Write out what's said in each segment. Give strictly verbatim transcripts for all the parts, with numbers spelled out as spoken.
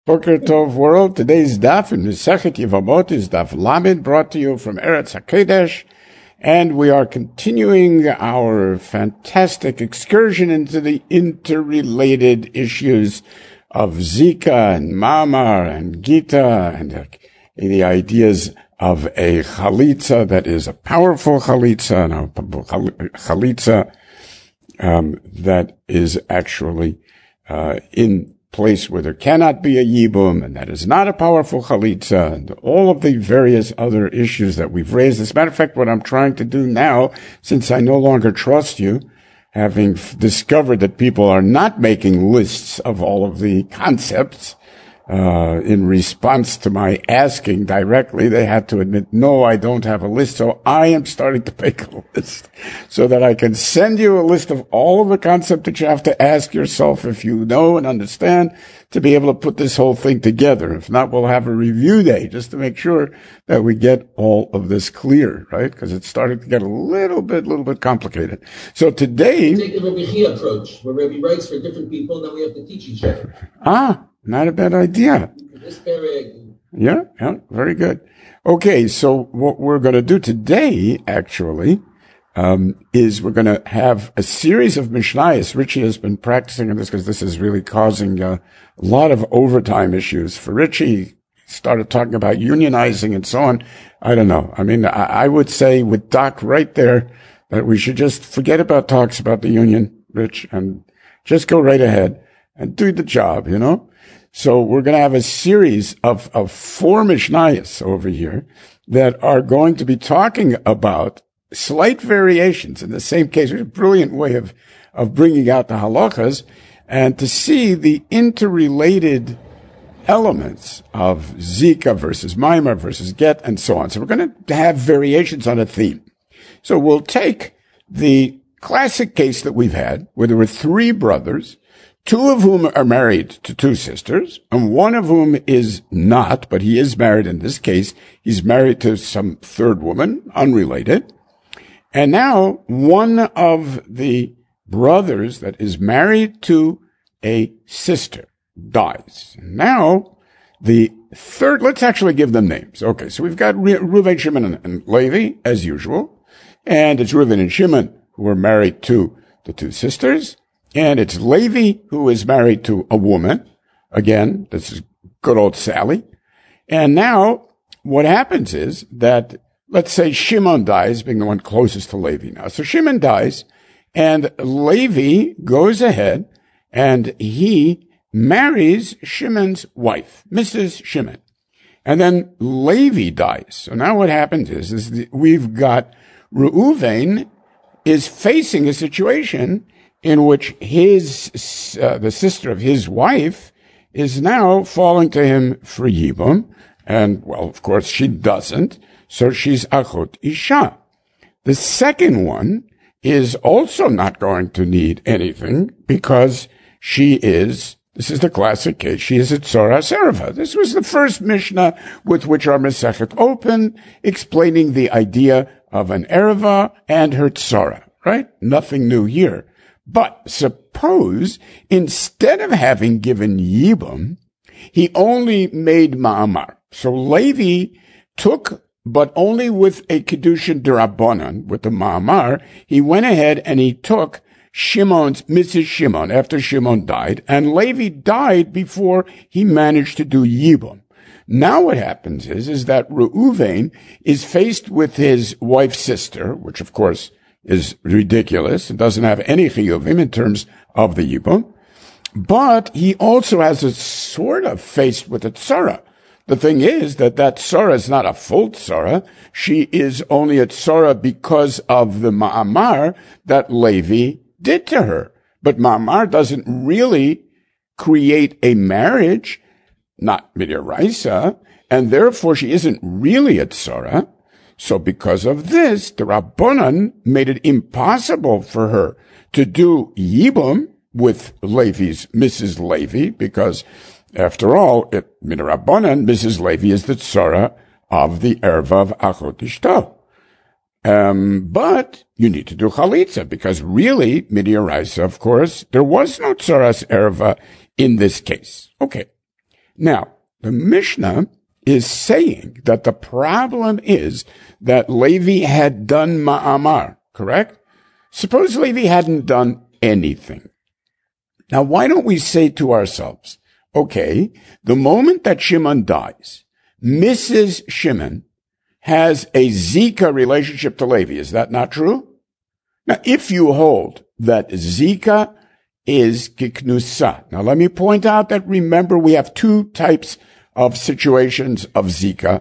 Boker Tov world. Today's daf in Masechet Yevamot is daf Lamed, brought to you from Eretz HaKodesh, and we are continuing our fantastic excursion into the interrelated issues of Zika and Ma'amar and Gita and uh, the ideas of a chalitza that is a powerful chalitza and a chalitza um, that is actually uh, in place where there cannot be a yibum, and that is not a powerful chalitza, and all of the various other issues that we've raised. As a matter of fact, what I'm trying to do now, since I no longer trust you, having f- discovered that people are not making lists of all of the concepts, uh, in response to my asking directly, they had to admit, no, I don't have a list. So I am starting to make a list so that I can send you a list of all of the concepts that you have to ask yourself if you know and understand to be able to put this whole thing together. If not, we'll have a review day just to make sure that we get all of this clear, right? Because it's starting to get a little bit, little bit complicated. So today, take the Rebbe Chia approach, where Rebbe writes for different people, then we have to teach each other. Ah, not a bad idea. Yeah, yeah, very good. Okay, so what we're going to do today, actually, um, is we're going to have a series of Mishnayos. Richie has been practicing on this because this is really causing uh, a lot of overtime issues. For Richie, started talking about unionizing and so on. I don't know. I mean, I, I would say with Doc right there that we should just forget about talks about the union, Rich, and just go right ahead and do the job, you know? So we're going to have a series of, of four Mishnayos over here that are going to be talking about slight variations in the same case. It's a brilliant way of, of bringing out the halachas and to see the interrelated elements of Zika versus Maimar versus Get and so on. So we're going to have variations on a theme. So we'll take the classic case that we've had where there were three brothers, two of whom are married to two sisters, and one of whom is not, but he is married in this case. He's married to some third woman, unrelated. And now one of the brothers that is married to a sister dies. Now the third, let's actually give them names. Okay, so we've got Reuven, Shimon, and, and Levi, as usual. And it's Reuven and Shimon who are married to the two sisters. And it's Levi who is married to a woman. Again, this is good old Sally. And now what happens is that, let's say Shimon dies, being the one closest to Levi now. So Shimon dies, and Levi goes ahead and he marries Shimon's wife, Missus Shimon. And then Levi dies. So now what happens is, is that we've got Reuven is facing a situation in which his, uh, the sister of his wife is now falling to him for Yibum. And, well, of course, she doesn't. So she's Achot Isha. The second one is also not going to need anything because she is, this is the classic case, she is a Tzora Serva. This was the first Mishnah with which our Masechet opened, explaining the idea of an Ereva and her Tzora, right? Nothing new here. But suppose instead of having given Yibum, he only made Ma'amar. So Levi took, but only with a Kedushin D'Rabbanan, with the Ma'amar, he went ahead and he took Shimon's, Missus Shimon, after Shimon died, and Levi died before he managed to do Yibum. Now what happens is, is that Reuven is faced with his wife's sister, which of course is ridiculous. It doesn't have any chiyuvim in terms of the yibum. But he also has a sort of faced with a tzara. The thing is that that tzara is not a full tzara. She is only a tzara because of the ma'amar that Levi did to her. But ma'amar doesn't really create a marriage, not midiraisa, and therefore she isn't really a tzara. So because of this, the Rabbanan made it impossible for her to do Yibum with Levi's Missus Levi, because after all, it, min Rabbanan, Missus Levi is the tzara of the erva of Achot Ishto. Um, but you need to do chalitza, because really, midiraisa, of course, there was no tzaras erva in this case. Okay. Now, the Mishnah is saying that the problem is that Levi had done ma'amar, correct? Suppose Levi hadn't done anything. Now, why don't we say to ourselves, okay, the moment that Shimon dies, Missus Shimon has a Zika relationship to Levi. Is that not true? Now, if you hold that Zika is kiknusa. Now, let me point out that, remember, we have two types of situations of Zika,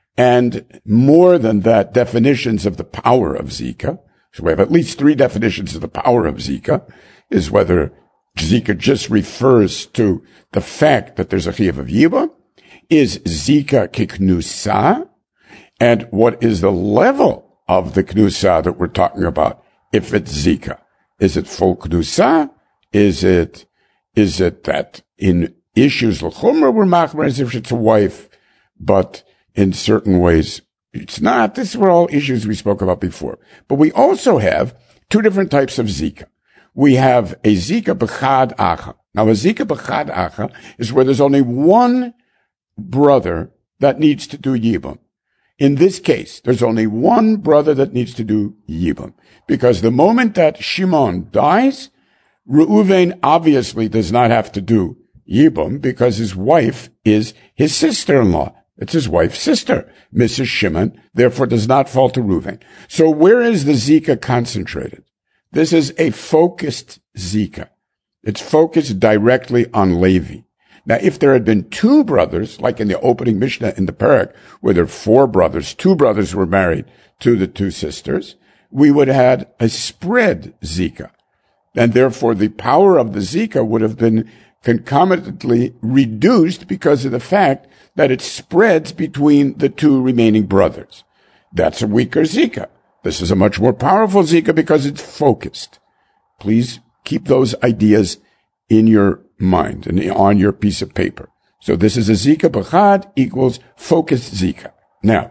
and more than that, definitions of the power of Zika. So we have at least three definitions of the power of Zika, is whether Zika just refers to the fact that there's a chiyuv of yibum, is Zika kiknusa, and what is the level of the knusa that we're talking about if it's Zika? Is it full knusa? Is it, is it that in issues l'chumra we're machmer as if it's a wife, but in certain ways it's not? These were all issues we spoke about before. But we also have two different types of Zika. We have a Zika b'chad acha. Now, a Zika b'chad acha is where there's only one brother that needs to do yibum. In this case, there's only one brother that needs to do yibum, because the moment that Shimon dies, Reuven obviously does not have to do yibum because his wife is his sister-in-law. It's his wife's sister, Missus Shimon, therefore does not fall to Reuven. So where is the Zika concentrated? This is a focused Zika. It's focused directly on Levi. Now, if there had been two brothers, like in the opening Mishnah in the Perek, where there are four brothers, two brothers were married to the two sisters, we would have had a spread Zika. And therefore, the power of the Zika would have been concomitantly reduced because of the fact that it spreads between the two remaining brothers. That's a weaker Zika. This is a much more powerful Zika because it's focused. Please keep those ideas in your mind and on your piece of paper. So this is a Zika b'chad equals focused Zika. Now,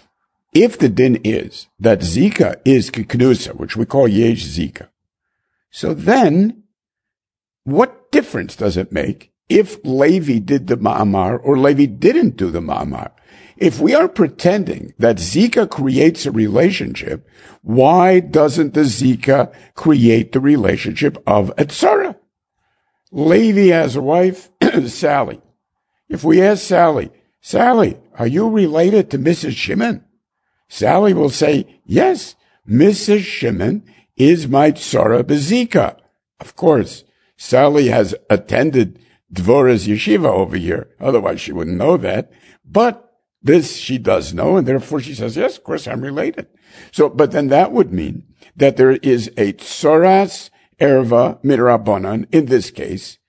if the din is that Zika is kiknusa, which we call yesh Zika, so then what difference does it make if Levi did the ma'amar or Levi didn't do the ma'amar? If we are pretending that Zika creates a relationship, why doesn't the Zika create the relationship of a tzara? Levi has a wife, Sally. If we ask Sally, Sally, are you related to Missus Shimon? Sally will say, yes, Missus Shimon is my tzara b'Zika. Of course, Sally has attended Dvora's yeshiva over here. Otherwise, she wouldn't know that. But this she does know, and therefore she says, yes, of course, I'm related. So, but then that would mean that there is a tzoras erva midrabanan in this case,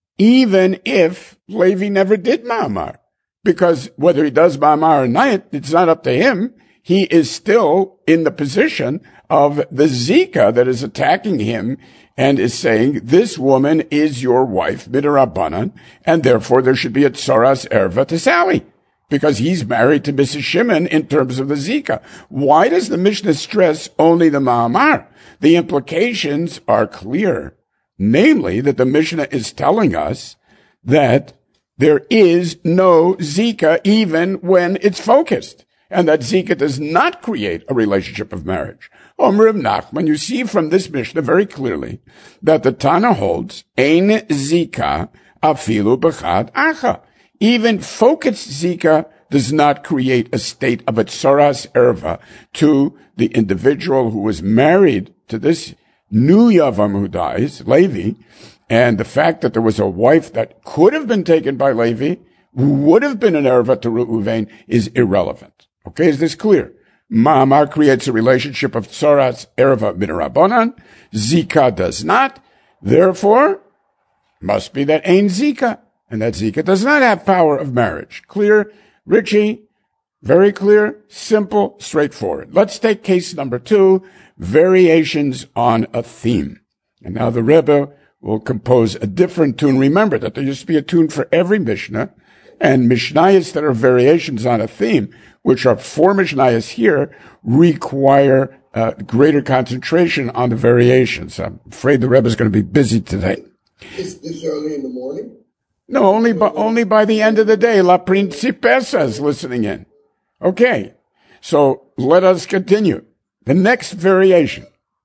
even if Levi never did ma'amar. Because whether he does ma'amar or not, it's not up to him. He is still in the position of the Zika that is attacking him and is saying, this woman is your wife, midrabanan, and therefore there should be a tzoras erva to Sally, because he's married to Missus Shimon in terms of the Zika. Why does the Mishnah stress only the ma'amar? The implications are clear, namely that the Mishnah is telling us that there is no Zika even when it's focused, and that Zika does not create a relationship of marriage. Omer Reb Nachman, you see from this Mishnah very clearly that the Tana holds, Ein Zika afilu b'chad acha. Even focused Zika does not create a state of a tzoras erva to the individual who was married to this new Yavam who dies, Levi, and the fact that there was a wife that could have been taken by Levi, who would have been an erva to Reuven, is irrelevant. Okay, is this clear? Ma'amar creates a relationship of tzoras erva midrabanan. Zika does not. Therefore, must be that Ein Zika. And that Zika does not have power of marriage. Clear, Richie? Very clear, simple, straightforward. Let's take case number two, variations on a theme. And now the Rebbe will compose a different tune. Remember that there used to be a tune for every Mishnah, and Mishnayos that are variations on a theme, which are four Mishnayos here, require uh, greater concentration on the variations. I'm afraid the Rebbe is going to be busy today. Is this early in the morning? No, only by, only by the end of the day. La Principessa is listening in. Okay. So let us continue. The next variation.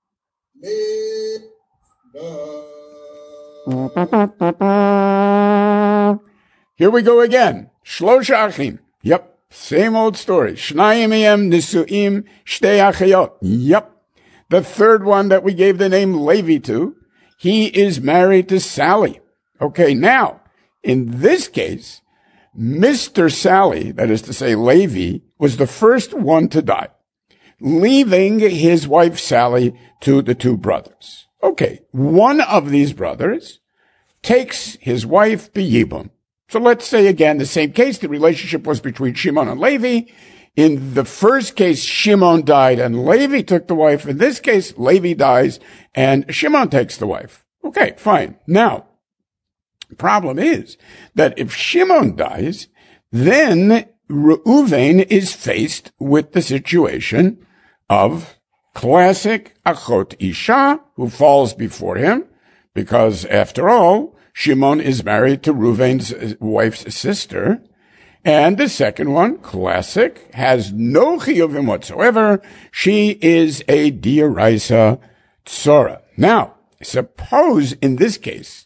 Here we go again. Shlosha achim. Yep. Same old story. Shnayim miyem nisuim shtei achayot. Yep. The third one that we gave the name Levi to, he is married to Sally. Okay, now, in this case, Mister Sally, that is to say Levi, was the first one to die, leaving his wife Sally to the two brothers. Okay, one of these brothers takes his wife Biyibon. So let's say again, the same case, the relationship was between Shimon and Levi. In the first case, Shimon died and Levi took the wife. In this case, Levi dies and Shimon takes the wife. Okay, fine. Now, the problem is that if Shimon dies, then Reuven is faced with the situation of classic Achot Isha, who falls before him, because after all, Shimon is married to Reuven's wife's sister. And the second one, classic, has no chiyuvim whatsoever. She is a diaraisa tzora. Now, suppose in this case,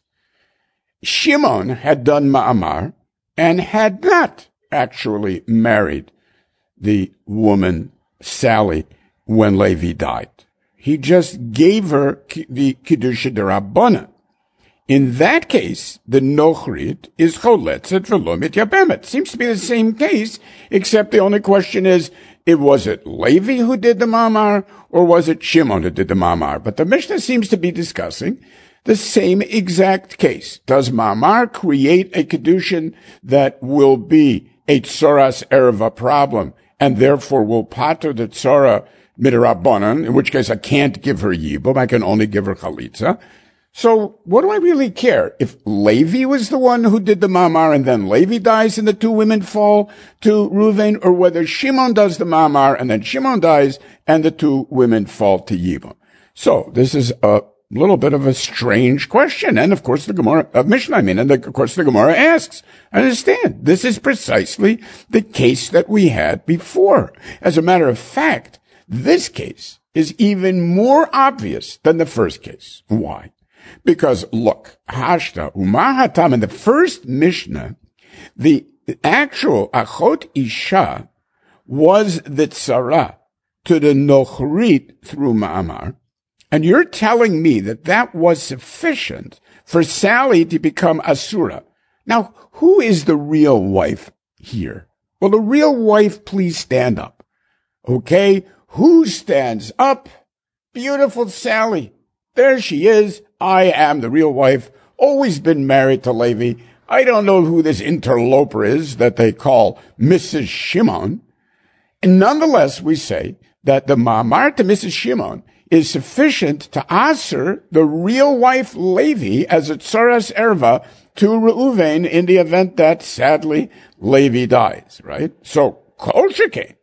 Shimon had done ma'amar and had not actually married the woman Sally when Levi died. He just gave her the Kiddusha D'Rabbanan. In that case, the Nochrit is Choletzet v'lo mityabemet. Seems to be the same case, except the only question is, it was it Levi who did the mamar, or was it Shimon who did the mamar? But the Mishnah seems to be discussing the same exact case. Does mamar create a kedushin that will be a tzoras erva problem, and therefore will pater the tzora midrabanan, in which case I can't give her yibum, I can only give her chalitza? So what do I really care? If Levi was the one who did the mamar and then Levi dies and the two women fall to Reuven, or whether Shimon does the mamar and then Shimon dies and the two women fall to Yibum. So this is a little bit of a strange question. And of course the Gemara, uh, Mishnah, I mean, and the, of course the Gemara asks, understand, this is precisely the case that we had before. As a matter of fact, this case is even more obvious than the first case. Why? Because look, Hashta, Umahatam, in the first Mishnah, the actual Achot Isha was the tzara to the Nochrit through Ma'amar. And you're telling me that that was sufficient for Sally to become Asura. Now, who is the real wife here? Well, the real wife, please stand up. Okay? Who stands up? Beautiful Sally. There she is. I am the real wife, always been married to Levi. I don't know who this interloper is that they call Missus Shimon. And nonetheless, we say that the ma'amar to Missus Shimon is sufficient to answer the real wife Levi as a tzoras erva to Reuven in the event that, sadly, Levi dies, right? So, kol shekain,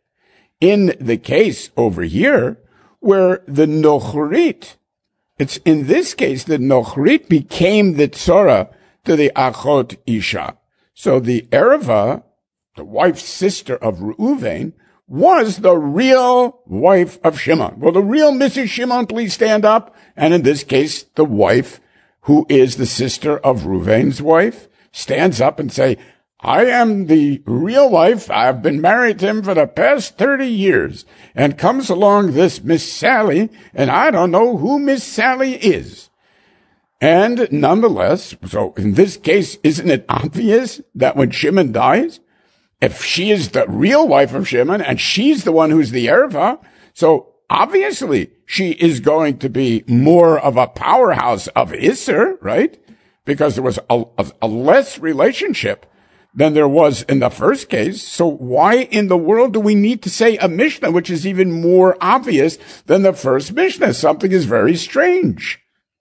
in the case over here, where the Nochrit, it's in this case that Nochrit became the tzora to the Achot Isha. So the Erva, the wife's sister of Reuven, was the real wife of Shimon. Well, the real Missus Shimon, please stand up. And in this case, the wife, who is the sister of Reuven's wife, stands up and say, I am the real wife. I've been married to him for the past thirty years. And comes along this Miss Sally, and I don't know who Miss Sally is. And nonetheless, so in this case, isn't it obvious that when Shimon dies, if she is the real wife of Shimon, and she's the one who's the Erva, so obviously she is going to be more of a powerhouse of Isser, right? Because there was a, a, a less relationship than there was in the first case. So why in the world do we need to say a Mishnah, which is even more obvious than the first Mishnah? Something is very strange.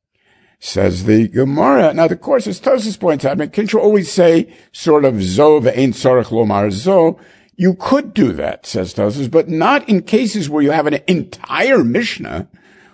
Says the Gemara. Now, of course, as Tosfos points out, I mean, can't you always say sort of zo ve'ein tzorech lomar zo? You could do that, says Tosfos, but not in cases where you have an entire Mishnah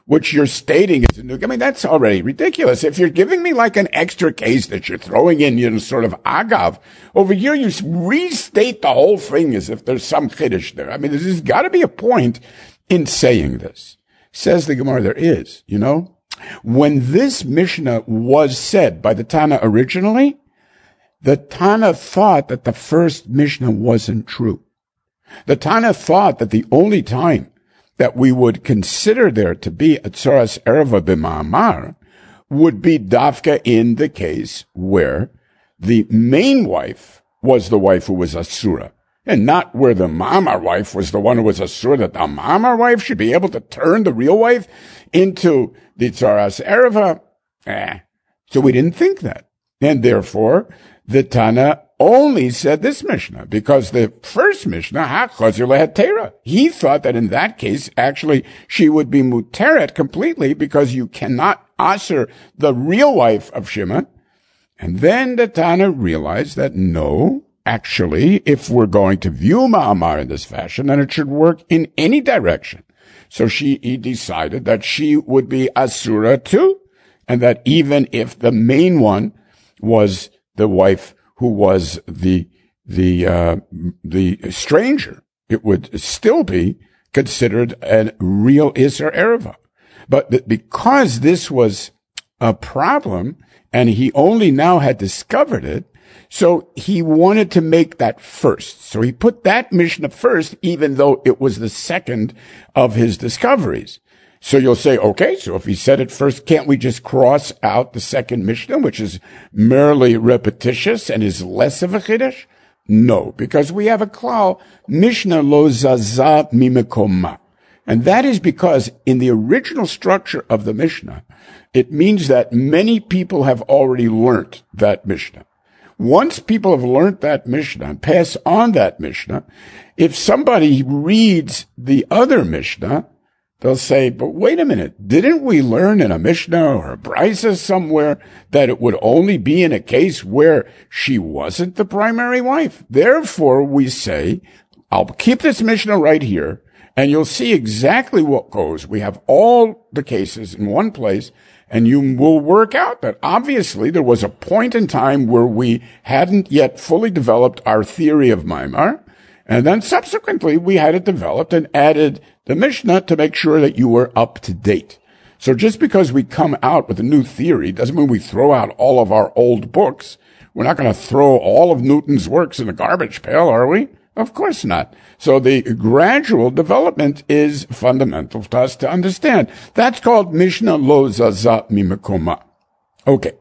which you're stating is a new, I mean, that's already ridiculous. If you're giving me like an extra case that you're throwing in, you know, sort of agav, over here you restate the whole thing as if there's some chiddush there. I mean, there's got to be a point in saying this. Says the Gemara, there is, you know. When this Mishnah was said by the Tana originally, the Tana thought that the first Mishnah wasn't true. The Tana thought that the only time that we would consider there to be a tzoras erva b'ma'amar would be dafka in the case where the main wife was the wife who was asura, and not where the ma'amar wife was the one who was asura, that the ma'amar wife should be able to turn the real wife into the tzoras erva. Eh. So we didn't think that. And therefore, the Tana only said this Mishnah, because the first Mishnah, HaChazir leHatera, he thought that in that case, actually, she would be muteret completely, because you cannot aser the real wife of Shimon. And then the Tana realized that no, actually, if we're going to view Ma'amar in this fashion, then it should work in any direction. So she he decided that she would be asura too, and that even if the main one was the wife who was the the uh, the stranger, it would still be considered a real Isser Ereva. But th- because this was a problem, and he only now had discovered it, so he wanted to make that first. So he put that Mishnah first, even though it was the second of his discoveries. So you'll say, okay, so if he said it first, can't we just cross out the second Mishnah, which is merely repetitious and is less of a chiddush? No, because we have a klal, Mishnah lo zaza mimekoma. And that is because in the original structure of the Mishnah, it means that many people have already learnt that Mishnah. Once people have learnt that Mishnah and pass on that Mishnah, if somebody reads the other Mishnah, they'll say, but wait a minute, didn't we learn in a Mishnah or a Brisa somewhere that it would only be in a case where she wasn't the primary wife? Therefore, we say, I'll keep this Mishnah right here, and you'll see exactly what goes. We have all the cases in one place, and you will work out that obviously there was a point in time where we hadn't yet fully developed our theory of Maimar, and then subsequently we had it developed and added the Mishnah to make sure that you were up to date. So just because we come out with a new theory doesn't mean we throw out all of our old books. We're not going to throw all of Newton's works in the garbage pail, are we? Of course not. So the gradual development is fundamental to us to understand. That's called Mishnah lo zaza mimekoma. Okay.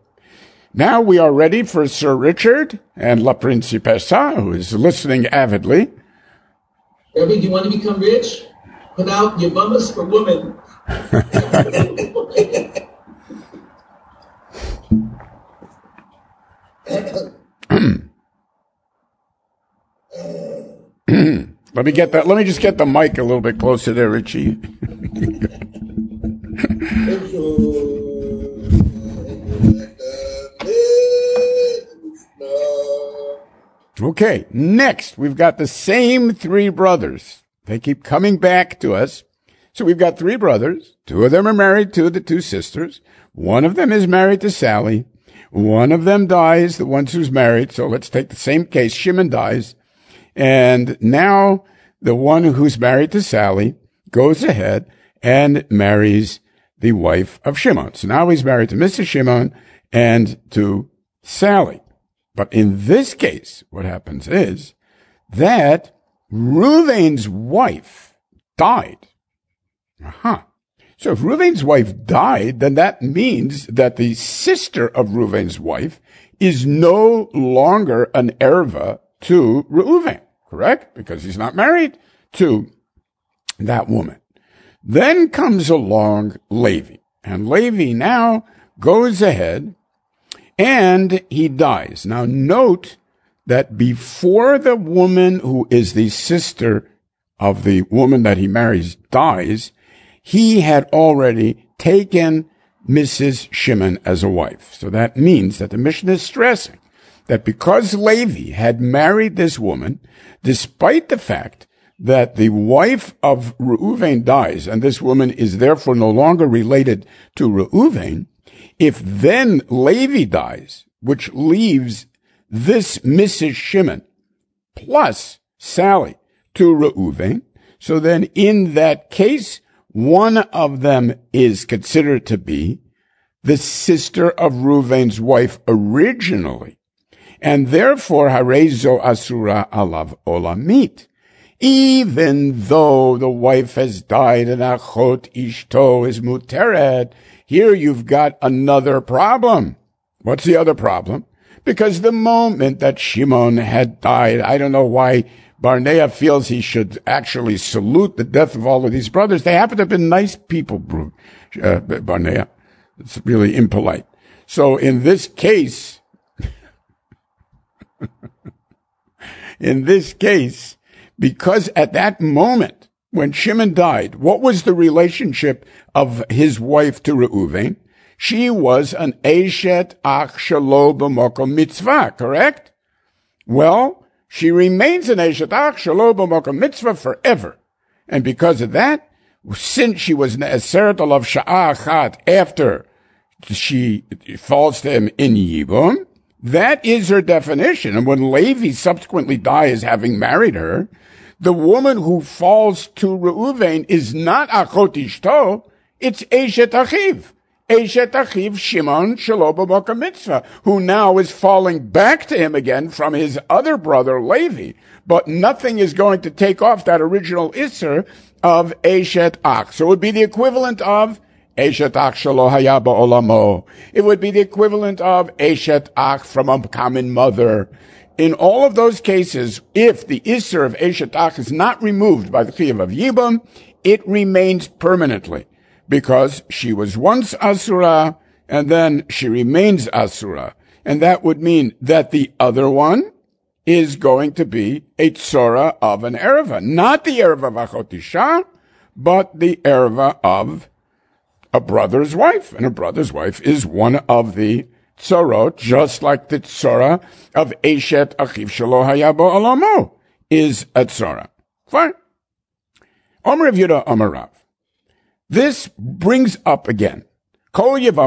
Now we are ready for Sir Richard and La Principessa, who is listening avidly. Rebbe, do you want to become rich? Put out Yavamas for women. Let me get that. Let me just get the mic a little bit closer there, Richie. Okay, next we've got the same three brothers. They keep coming back to us. So we've got three brothers. Two of them are married to the two sisters. One of them is married to Sally. One of them dies, the one who's married. So let's take the same case. Shimon dies. And now the one who's married to Sally goes ahead and marries the wife of Shimon. So now he's married to Missus Shimon and to Sally. But in this case, what happens is that Reuven's wife died. Aha. So if Reuven's wife died, then that means that the sister of Reuven's wife is no longer an erva to Reuven, correct? Because he's not married to that woman. Then comes along Levi, and Levi now goes ahead and he dies. Now note that before the woman who is the sister of the woman that he marries dies, he had already taken Missus Shimon as a wife. So that means that the Mishnah is stressing that because Levi had married this woman, despite the fact that the wife of Reuven dies, and this woman is therefore no longer related to Reuven, if then Levi dies, which leaves this Missus Shimon plus Sally to Reuven, so then in that case, one of them is considered to be the sister of Reuven's wife originally, and therefore Harezo Asura Alav Olamit. Even though the wife has died and Achot Ishto is Muteret, here you've got another problem. What's the other problem? Because the moment that Shimon had died, I don't know why Barnea feels he should actually salute the death of all of these brothers. They happen to have been nice people, uh, Barnea. It's really impolite. So in this case, in this case, because at that moment when Shimon died, what was the relationship of his wife to Reuven? She was an Eshet Ach Shelo B'Mokom Mitzvah, correct? Well, she remains an Eshet Ach Shelo B'Mokom Mitzvah forever. And because of that, since she was Ne'eseret Olav Sha'ah Achat after she falls to him in Yibum, that is her definition. And when Levi subsequently dies having married her, the woman who falls to Reuven is not Achot Ishto, it's Eshet Achiv. Eshet Achiv Shimon Shelo B'Mokom Mitzvah, who now is falling back to him again from his other brother Levi. But nothing is going to take off that original Isser of Eshet Ach. So it would be the equivalent of Eshet Ach Shelo Haya Ba'olamo. It would be the equivalent of Eshet Ach from a common mother. In all of those cases, if the Isser of Eshet Ach is not removed by the Chiyuv of Yibum, it remains permanently, because she was once Asura, and then she remains Asura. And that would mean that the other one is going to be a Tzora of an Ereva. Not the Ereva of Achot Isha, but the Ereva of a brother's wife. And a brother's wife is one of the Tzorot, just like the Tzora of Eshet Achiv Shelo Haya Ba'olamo is a Tzora. Fine. Omer Rav Yehuda Omer Rav. This brings up again. If at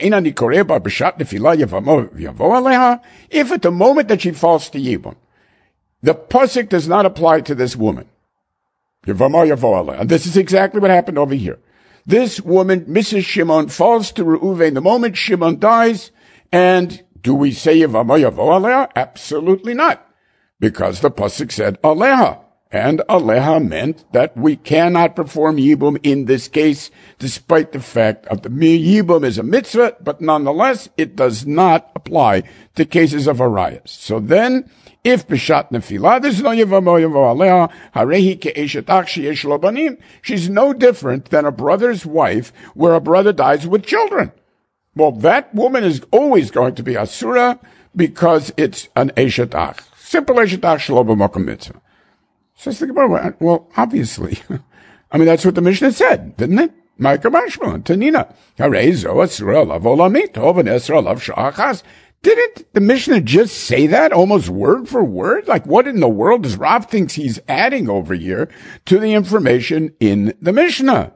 the moment that she falls to Yibum, the pasuk does not apply to this woman. And this is exactly what happened over here. This woman, Missus Shimon, falls to Reuven the moment Shimon dies, and do we say Yevamo Yavo Aleha? Absolutely not. Because the pasuk said Aleha. And Aleha meant that we cannot perform Yibum in this case, despite the fact of the Yibum is a mitzvah, but nonetheless, it does not apply to cases of arayas. So then, if B'shat Nefilah, there's no Yevamo Yavo Aleha, Harehi Ke'eshet Ach Sheyesh Lo Banim, she's no different than a brother's wife where a brother dies with children. Well, that woman is always going to be Asura because it's an Eshet Ach. Simple Eshet Ach Shelo B'Mokom Mitzvah. So I think about it. Well, obviously. I mean, that's what the Mishnah said, didn't it? Ma'aker Mashma, Tanina. Harezo Asura Alav Olamit, Oven Esra Alav Sha'achas. Didn't the Mishnah just say that almost word for word? Like, what in the world does Rav thinks he's adding over here to the information in the Mishnah?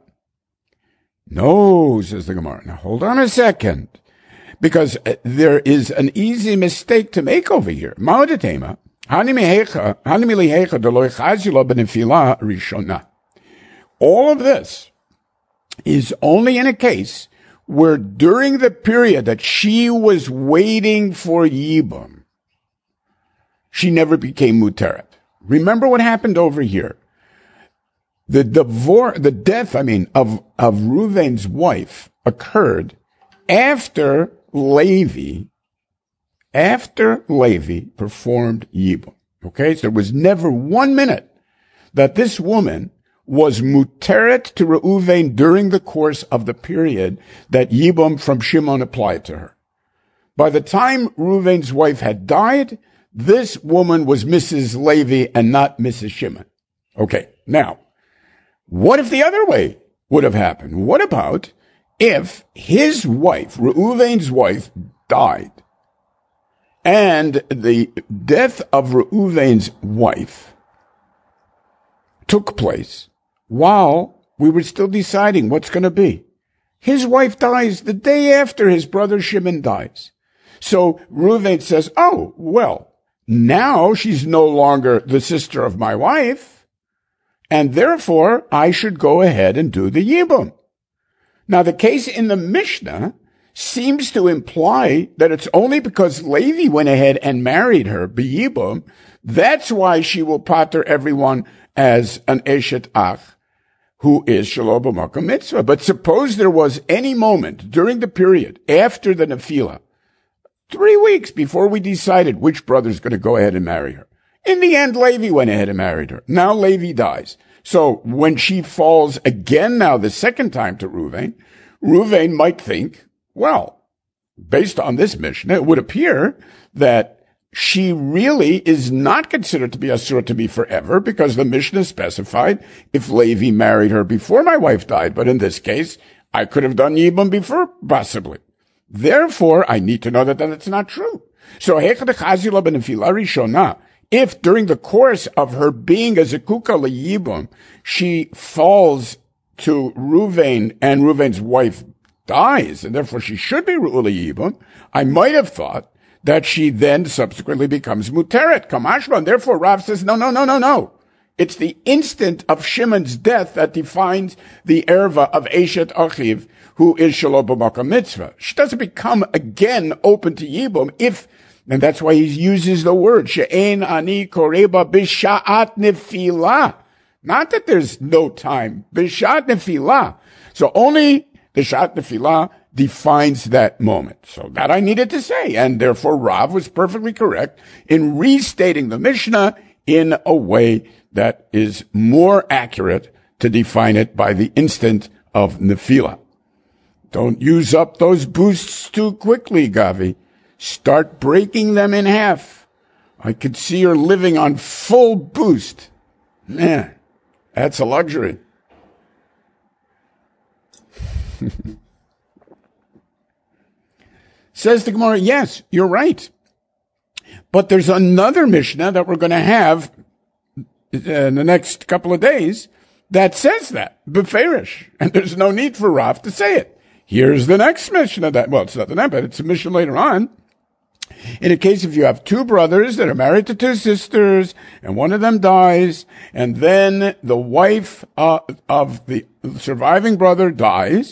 No, says the Gemara. Now, hold on a second. Because uh, there is an easy mistake to make over here. Ma'odatema. All of this is only in a case where during the period that she was waiting for Yibum, she never became Muteret. Remember what happened over here. The divorce, the death, I mean, of, of Reuven's wife occurred after Levi After Levi performed Yibum. Okay, so there was never one minute that this woman was muteret to Reuven during the course of the period that Yibum from Shimon applied to her. By the time Reuven's wife had died, this woman was Missus Levi and not Missus Shimon. Okay, now, what if the other way would have happened? What about if his wife, Reuven's wife, died? And the death of Reuven's wife took place while we were still deciding what's going to be. His wife dies the day after his brother Shimon dies. So Reuven says, oh, well, now she's no longer the sister of my wife, and therefore I should go ahead and do the Yibum. Now, the case in the Mishnah seems to imply that it's only because Levi went ahead and married her, B'Yibum, that's why she will pater everyone as an Eshet Ach, who is Shelo B'Makom Mitzvah. But suppose there was any moment during the period after the Nefila, three weeks before we decided which brother's going to go ahead and marry her. In the end, Levi went ahead and married her. Now Levi dies. So when she falls again now the second time to Reuven, Reuven might think, well, based on this Mishnah, it would appear that she really is not considered to be asura to me forever because the Mishnah specified if Levi married her before my wife died. But in this case, I could have done Yibum before, possibly. Therefore, I need to know that that's not true. So, if during the course of her being a Zekuka L'Yibum, she falls to Reuven and Reuven's wife dies, and therefore she should be Ru'ul L'Yibum, I might have thought that she then subsequently becomes Muteret, Kamashba, and therefore Rav says, no, no, no, no, no. It's the instant of Shimon's death that defines the erva of Eshet Achiv, who is Shelo B'Makom Mitzvah. She doesn't become again open to Yibum if, and that's why he uses the word, She'en ani koreba b'sha'at nefilah. Not that there's no time, b'sha'at nefilah. So only the sha'at nefilah defines that moment. So that I needed to say, and therefore Rav was perfectly correct in restating the Mishnah in a way that is more accurate to define it by the instant of nefilah. Don't use up those boosts too quickly, Gavi. Start breaking them in half. I could see you're living on full boost. Man, that's a luxury. Says the Gemara, yes, you're right. But there's another Mishnah that we're going to have in the next couple of days that says that, beferish. And there's no need for Rav to say it. Here's the next Mishnah that, well, it's not the next, but it's a Mishnah later on. In a case if you have two brothers that are married to two sisters, and one of them dies, and then the wife uh, of the surviving brother dies,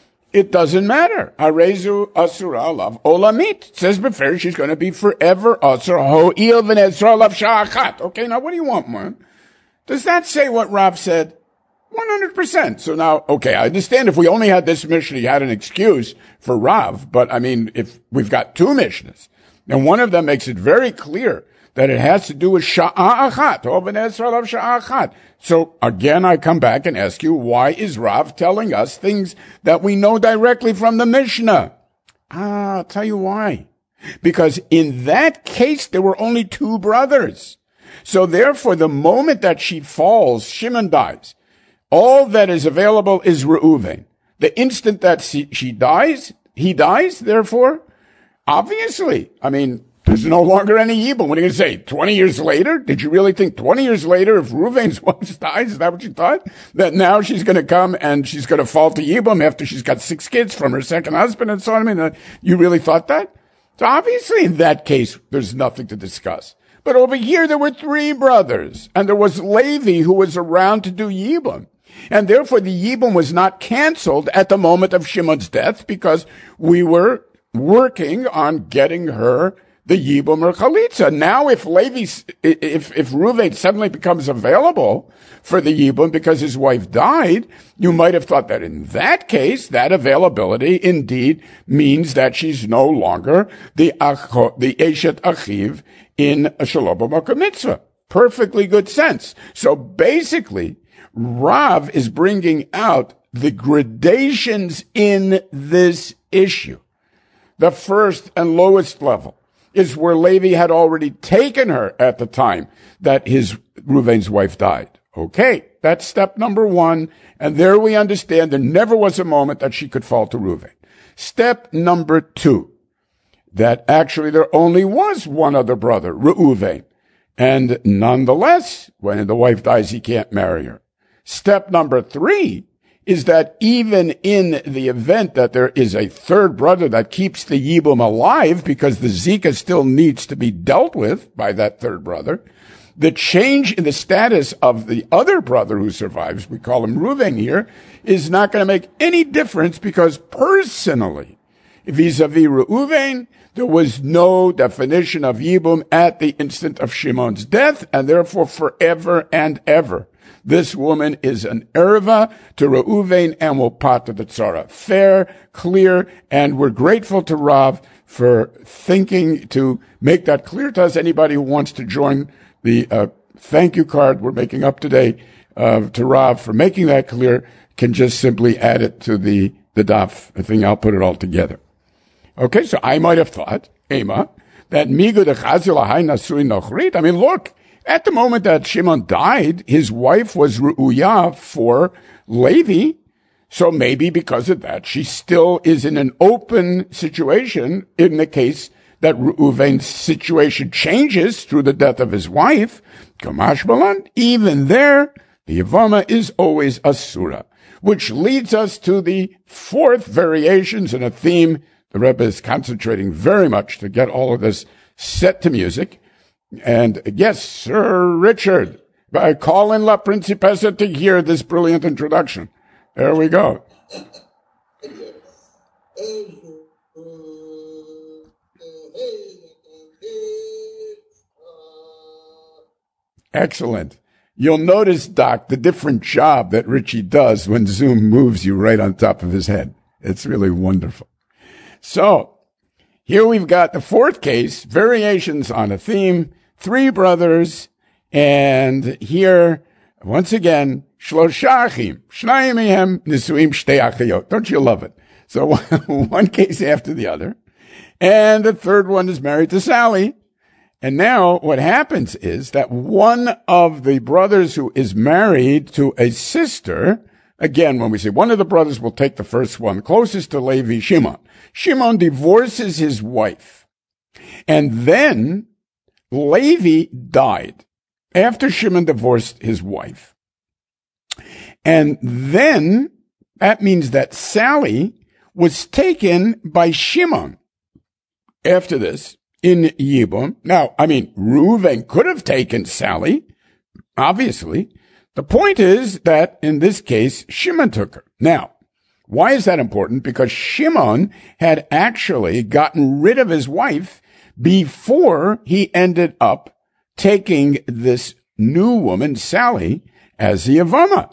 it doesn't matter. Arezu asura lav olamit. It says before she's going to be forever asura ho'il v'nezra lav sha'achat. Okay, now what do you want, man? Does that say what Rav said? one hundred percent. So now, okay, I understand if we only had this Mishnah, you had an excuse for Rav, but I mean, if we've got two Mishnahs, and one of them makes it very clear that it has to do with sha'achat, o v'nezra lav sha'achat. So again, I come back and ask you, why is Rav telling us things that we know directly from the Mishnah? Ah, I'll tell you why. Because in that case, there were only two brothers. So therefore, the moment that she falls, Shimon dies. All that is available is Reuven. The instant that she, she dies, he dies, therefore, obviously, I mean, there's no longer any Yibum. What are you going to say? twenty years later? Did you really think twenty years later, if Reuven's wife dies, is that what you thought? That now she's going to come and she's going to fall to Yibum after she's got six kids from her second husband and so on? I mean, uh, you really thought that? So obviously in that case, there's nothing to discuss. But over here, there were three brothers, and there was Levi who was around to do Yibum. And therefore, the Yibum was not canceled at the moment of Shimon's death because we were working on getting her the Yibum or Chalitza. Now, if Levi, if, if Reuven suddenly becomes available for the Yibum because his wife died, you might have thought that in that case, that availability indeed means that she's no longer the, the Eshet Achiv in a Shelo B'Makom Mitzvah. Perfectly good sense. So basically, Rav is bringing out the gradations in this issue. The first and lowest level is where Levi had already taken her at the time that his Reuven's wife died. Okay, that's step number one, and there we understand there never was a moment that she could fall to Reuven. Step number two, that actually there only was one other brother, Reuven. And nonetheless, when the wife dies, he can't marry her. Step number three is that even in the event that there is a third brother that keeps the Yibum alive, because the Zika still needs to be dealt with by that third brother, the change in the status of the other brother who survives, we call him Reuven here, is not going to make any difference, because personally, vis-a-vis Reuven, there was no definition of Yibum at the instant of Shimon's death, and therefore forever and ever, this woman is an erva to Reuven and will pata the tzara. Fair, clear, and we're grateful to Rav for thinking to make that clear to us. Anybody who wants to join the uh, thank you card we're making up today uh, to Rav for making that clear can just simply add it to the, the daf. I think I'll put it all together. Okay, so I might have thought, Ema, that migu de chazil ahai nasui nochrit. I mean, look, at the moment that Shimon died, his wife was Ru'uya for Levi. So maybe because of that, she still is in an open situation in the case that Reuven's situation changes through the death of his wife. Kamash Balan, even there, the Yavama is always Asura, which leads us to the fourth variations in a theme. The Rebbe is concentrating very much to get all of this set to music. And yes, Sir Richard, I call in La Principessa to hear this brilliant introduction. There we go. Excellent. You'll notice, Doc, the different job that Richie does when Zoom moves you right on top of his head. It's really wonderful. So, here we've got the fourth case, variations on a theme, three brothers, and here, once again, shlosha achim, shnayim mehem nisuim shtei achayot. Don't you love it? So, one case after the other. And the third one is married to Sally. And now what happens is that one of the brothers who is married to a sister, again, when we say one of the brothers will take the first one, closest to Levi, Shimon. Shimon divorces his wife. And then Levi died after Shimon divorced his wife. And then that means that Sally was taken by Shimon after this in Yibum. Now, I mean, Reuven could have taken Sally, obviously. The point is that in this case, Shimon took her. Now, why is that important? Because Shimon had actually gotten rid of his wife before he ended up taking this new woman, Sally, as the Yavama.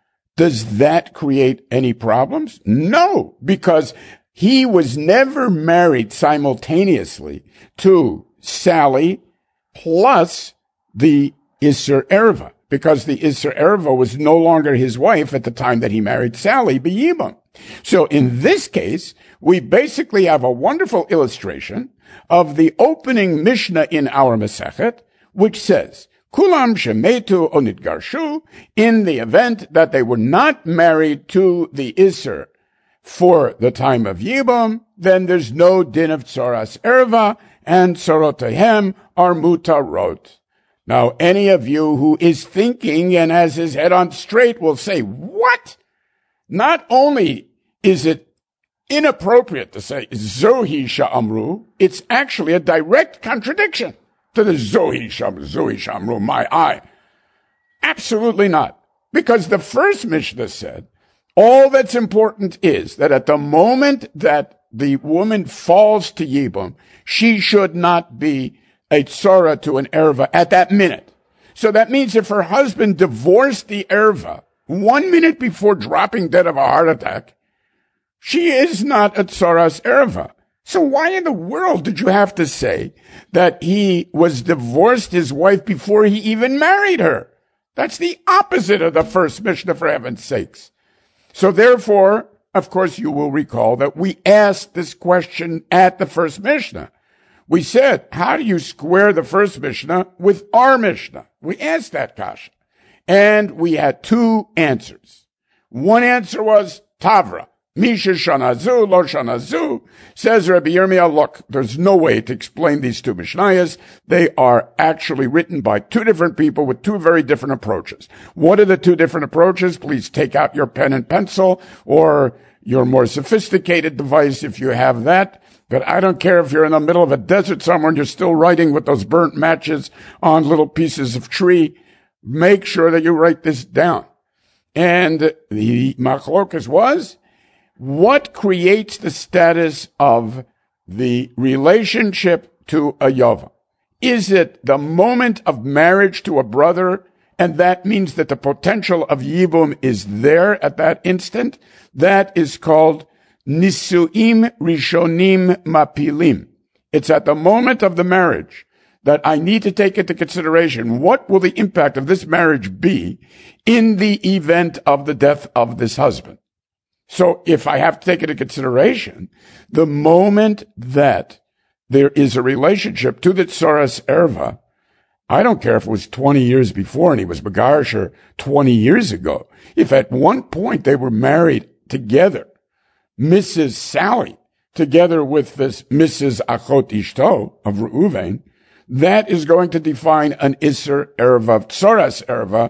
Does that create any problems? No, because he was never married simultaneously to Sally plus the Isser Erva, because the Isser Erva was no longer his wife at the time that he married Sally B'Yibam. So in this case, we basically have a wonderful illustration of the opening Mishnah in our Masechet, which says, Kulam shemetu onit garshu, in the event that they were not married to the Isser for the time of Yibam, then there's no din of tzoras erva, and tzorotehem are mutarot. Now, any of you who is thinking and has his head on straight will say, what? Not only is it inappropriate to say Zohi Sha'amru, it's actually a direct contradiction to the Zohi Sha'amru, Zohi Sha'amru, my eye. Absolutely not. Because the first Mishnah said, all that's important is that at the moment that the woman falls to Yibam, she should not be a tzara to an erva at that minute. So that means if her husband divorced the erva one minute before dropping dead of a heart attack, she is not a tzaras erva. So why in the world did you have to say that he was divorced his wife before he even married her? That's the opposite of the first Mishnah, for heaven's sakes. So therefore, of course, you will recall that we asked this question at the first Mishnah. We said, how do you square the first Mishnah with our Mishnah? We asked that kasha. And we had two answers. One answer was Tavra. Misha Shanazu, Lo Shanazu, says Rabbi Yirmiyah, look, there's no way to explain these two Mishnayos. They are actually written by two different people with two very different approaches. What are the two different approaches? Please take out your pen and pencil or your more sophisticated device if you have that. But I don't care if you're in the middle of a desert somewhere and you're still writing with those burnt matches on little pieces of tree. Make sure that you write this down. And the machlokas was, what creates the status of the relationship to a yava? Is it the moment of marriage to a brother, and that means that the potential of yibum is there at that instant? That is called nisuim rishonim mapilim. It's at the moment of the marriage that I need to take into consideration what will the impact of this marriage be in the event of the death of this husband. So if I have to take into consideration the moment that there is a relationship to the Tzoras Erva, I don't care if it was twenty years before and he was Begarsher twenty years ago. If at one point they were married together, Missus Sally, together with this Missus Achot Ishto of Reuven, that is going to define an Isser Erva, Tzoras Erva,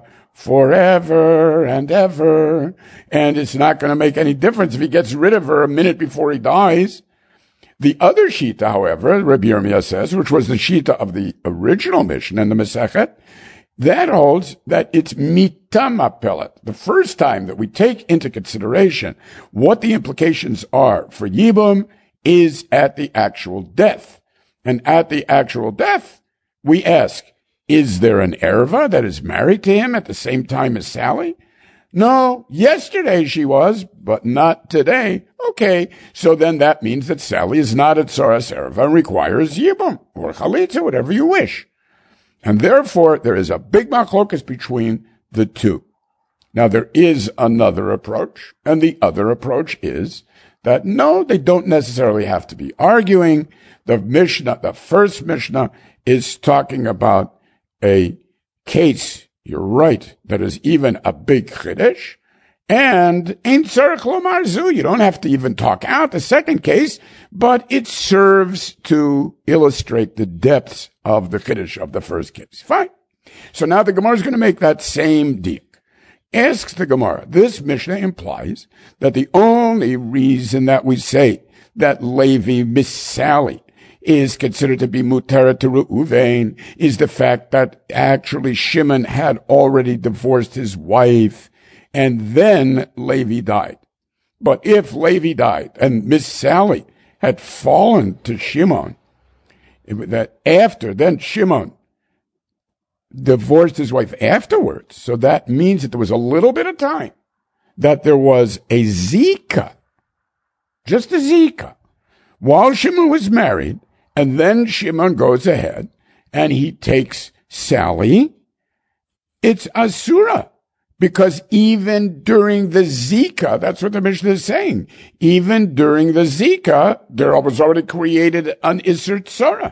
forever and ever. And it's not going to make any difference if he gets rid of her a minute before he dies. The other Shita, however, Rabbi Yirmiyah says, which was the Shita of the original Mishnah in the Masechet, that holds that it's Mita Mapelet. The first time that we take into consideration what the implications are for Yibum is at the actual death. And at the actual death, we ask, is there an erva that is married to him at the same time as Sally? No, yesterday she was, but not today. Okay, so then that means that Sally is not a tzoras erva and requires yibum or chalitza, whatever you wish. And therefore, there is a big machlokas between the two. Now, there is another approach, and the other approach is that no, they don't necessarily have to be arguing. The Mishnah, the first Mishnah, is talking about a case, you're right, that is even a big chiddush, and ein tzarich lomar zu, you don't have to even talk out the second case, but it serves to illustrate the depths of the chiddush of the first case. Fine. So now the Gemara is going to make that same deal. Asks the Gemara, this Mishnah implies that the only reason that we say that Levi Miss Sally is considered to be mutera to Reuven is the fact that actually Shimon had already divorced his wife and then Levi died. But if Levi died and Miss Sally had fallen to Shimon, that after, then Shimon divorced his wife afterwards. So that means that there was a little bit of time that there was a zika, just a zika, while Shimon was married. And then Shimon goes ahead and he takes Sally. It's Asura. Because even during the Zika, that's what the Mishnah is saying, even during the Zika, there was already created an Isser Tzara.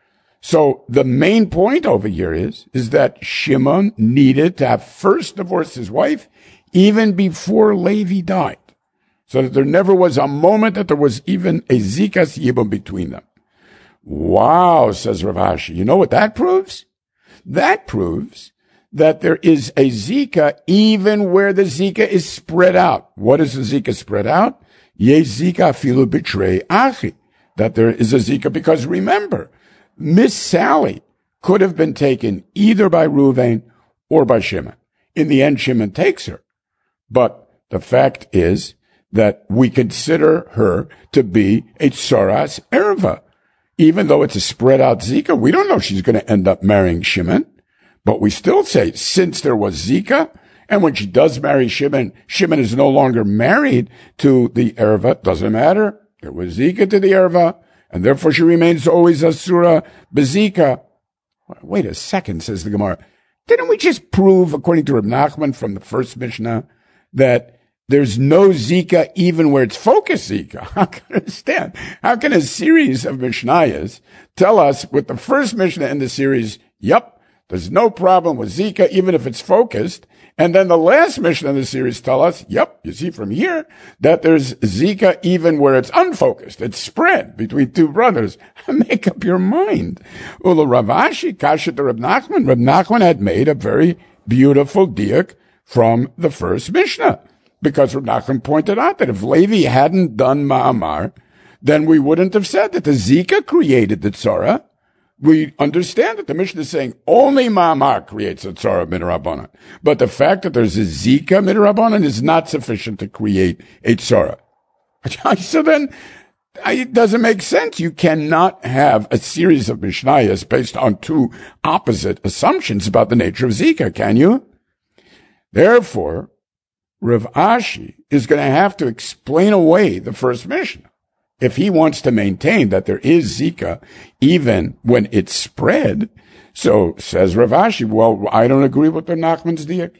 So the main point over here is, is that Shimon needed to have first divorced his wife even before Levi died. So that there never was a moment that there was even a Zikas Yibum between them. Wow, says Rav Ashi. You know what that proves? That proves that there is a Zika even where the Zika is spread out. What is the Zika spread out? Ye Zika afilu bitrei achi. That there is a Zika because remember, Miss Sally could have been taken either by Reuven or by Shimon. In the end, Shimon takes her. But the fact is that we consider her to be a tzoras erva. Even though it's a spread out Zika, we don't know she's going to end up marrying Shimon. But we still say, since there was Zika, and when she does marry Shimon, Shimon is no longer married to the erva. Doesn't matter. There was Zika to the erva, and therefore she remains always Asura Bezika. Wait a second, says the Gemara. Didn't we just prove, according to Reb Nachman from the first Mishnah, that there's no Zika even where it's focused Zika? I can understand. How can a series of Mishnayos tell us with the first Mishnah in the series, yep, there's no problem with Zika even if it's focused, And then the last Mishnah in the series tell us, yep, you see from here, that there's Zika even where it's unfocused. It's spread between two brothers. Make up your mind. Ula Rav Ashi, Kasha to Reb Nachman. Reb Nachman had made a very beautiful diak from the first Mishnah. Because Reb Nachman pointed out that if Levi hadn't done Ma'amar, then we wouldn't have said that the Zika created the Tzara. We understand that the Mishnah is saying only Ma'amar creates a Tzara Midrabanan. But the fact that there's a Zika Midrabanan is not sufficient to create a Tzara. So then, it doesn't make sense. You cannot have a series of Mishnayos based on two opposite assumptions about the nature of Zika, can you? Therefore, Rav Ashi is going to have to explain away the first Mishnah. If he wants to maintain that there is Zika even when it's spread, so says Rav Ashi, well, I don't agree with the Nachman's diak.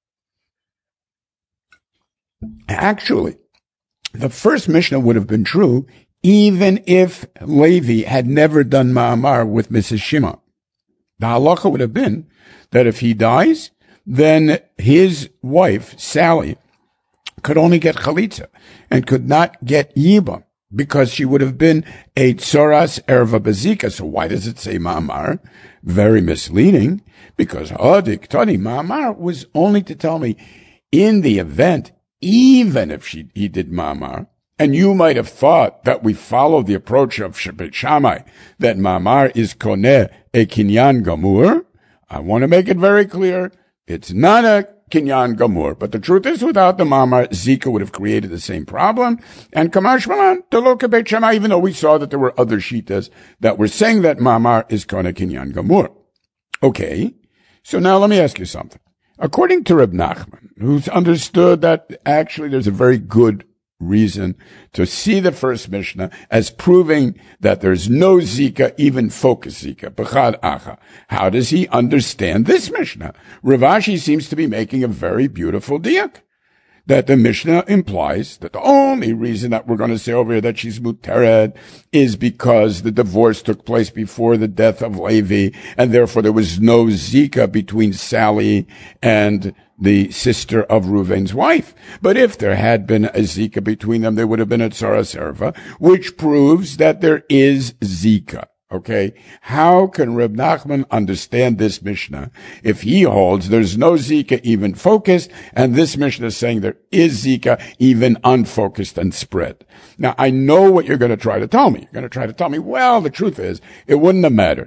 Actually, the first Mishnah would have been true even if Levi had never done Ma'amar with Missus Shimon. The halacha would have been that if he dies, then his wife, Sally, could only get chalitza and could not get yibam because she would have been a tzoras erva bezika. So why does it say ma'amar? Very misleading, because hadik tani ma'amar was only to tell me in the event, even if she, he did ma'amar, and you might have thought that we follow the approach of Beit Shammai, that ma'amar is koneh a kinyan gamur. I want to make it very clear. It's not a kinyan gamur, but the truth is, without the ma'amar, Zika would have created the same problem. And kamash malan, to look at Beit Shammai, even though we saw that there were other shitas that were saying that ma'amar is kona kinyan gamur. Okay, so now let me ask you something. According to Reb Nachman, who's understood that actually there's a very good reason to see the first Mishnah as proving that there's no Zika, even focus Zika. B'chad acha. How does he understand this Mishnah? Rav Ashi seems to be making a very beautiful diak. That the Mishnah implies that the only reason that we're going to say over here that she's muteret is because the divorce took place before the death of Levi, and therefore there was no Zika between Sally and the sister of Reuven's wife. But if there had been a Zika between them, there would have been a tzaras erva, which proves that there is Zika. Okay, how can Reb Nachman understand this Mishnah if he holds there's no Zika even focused, and this Mishnah is saying there is Zika even unfocused and spread? Now, I know what you're going to try to tell me. You're going to try to tell me, well, the truth is, it wouldn't have mattered.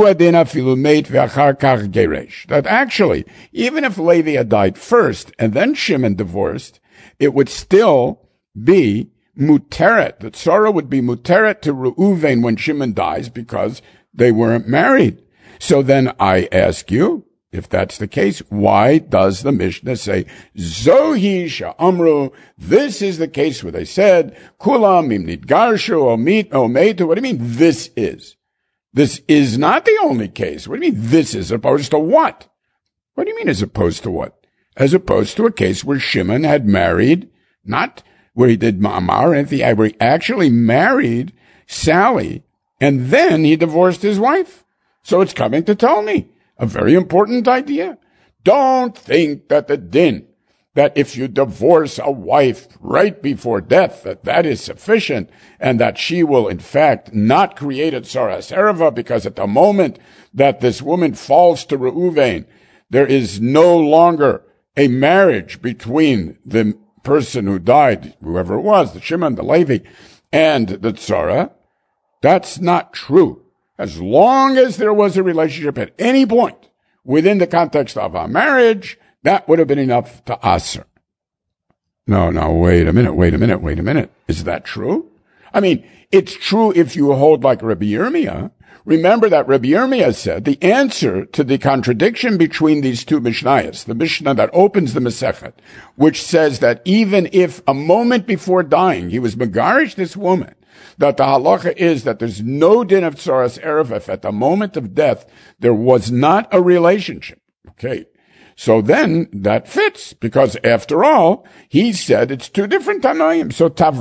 That actually, even if Levi had died first and then Shimon divorced, it would still be muteret. The tzara would be muteret to Reuven when Shimon dies because they weren't married. So then I ask you, if that's the case, why does the Mishnah say, Zohi sha'amru, this is the case where they said, Kulam im nidgarshu o mit o meitu. What do you mean this is? This is not the only case. What do you mean this is opposed to what? What do you mean as opposed to what? As opposed to a case where Shimon had married, not where he did ma'amar, and where he actually married Sally, and then he divorced his wife. So it's coming to tell me a very important idea. Don't think that the din, that if you divorce a wife right before death, that that is sufficient, and that she will in fact not create a tzaras erva, because at the moment that this woman falls to Reuven, there is no longer a marriage between the person who died, whoever it was, the Shimon, the Levi, and the Tzara. That's not true. As long as there was a relationship at any point within the context of a marriage, that would have been enough to aser. No, no, wait a minute, wait a minute, wait a minute. Is that true? I mean, it's true if you hold like Rabbi Yirmiyah. Remember that Rabbi Yirmiyah said the answer to the contradiction between these two Mishnayos, the Mishnah that opens the Masechet, which says that even if a moment before dying he was megarish this woman, that the halacha is that there's no din of tzaras erev if at the moment of death there was not a relationship. Okay. So then that fits, because after all, he said it's two different Tanoim. So Tavra.